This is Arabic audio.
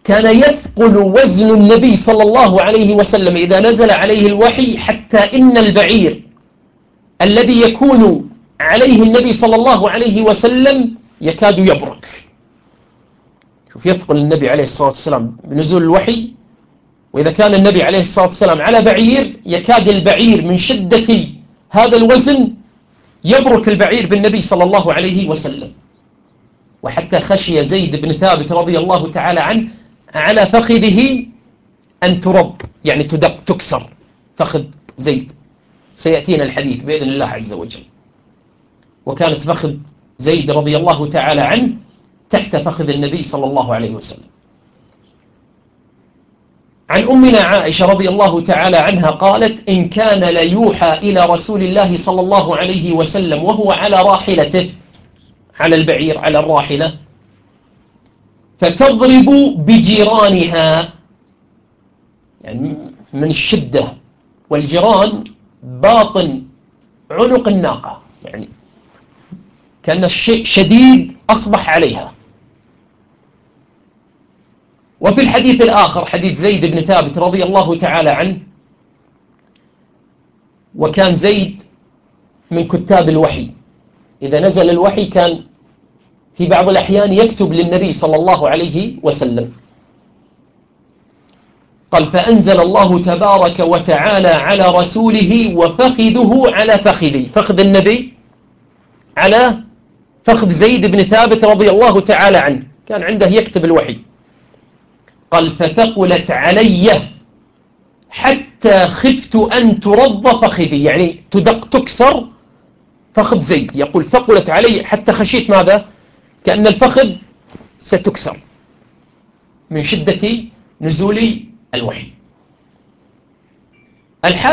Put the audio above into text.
كان يثقل وزن النبي صلى الله عليه وسلم إذا نزل عليه الوحي، حتى إن البعير الذي يكون عليه النبي صلى الله عليه وسلم يكاد يبرك. شوف، يثقل النبي عليه الصلاة والسلام بنزول الوحي، وإذا كان النبي عليه الصلاة والسلام على بعير يكاد البعير من شدة هذا الوزن يبرك البعير بالنبي صلى الله عليه وسلم. وحتى خشي زيد بن ثابت رضي الله تعالى عنه على فخذه أن ترب، يعني تدق، تكسر فخذ زيد. سيأتينا الحديث بإذن الله عز وجل. وكانت فخذ زيد رضي الله تعالى عنه تحت فخذ النبي صلى الله عليه وسلم. عن أمنا عائشة رضي الله تعالى عنها قالت: إن كان ليوحى إلى رسول الله صلى الله عليه وسلم وهو على راحلته، على البعير، على الراحلة، فتضرب بجيرانها، يعني من الشدة، والجيران باطن عنق الناقة، يعني كأن الشيء شديد أصبح عليها. وفي الحديث الآخر حديث زيد بن ثابت رضي الله تعالى عنه، وكان زيد من كتاب الوحي، إذا نزل الوحي كان في بعض الأحيان يكتب للنبي صلى الله عليه وسلم. قال: فأنزل الله تبارك وتعالى على رسوله وفخذه على فخذي، فخذ النبي على فخذ زيد بن ثابت رضي الله تعالى عنه، كان عنده يكتب الوحي. قال: فثقلت علي حتى خفت أن ترض فخذي، يعني تدق، تكسر فخذ زيد. يقول: ثقلت علي حتى خشيت ماذا؟ كأن الفخذ ستكسر من شدة نزول الوحي.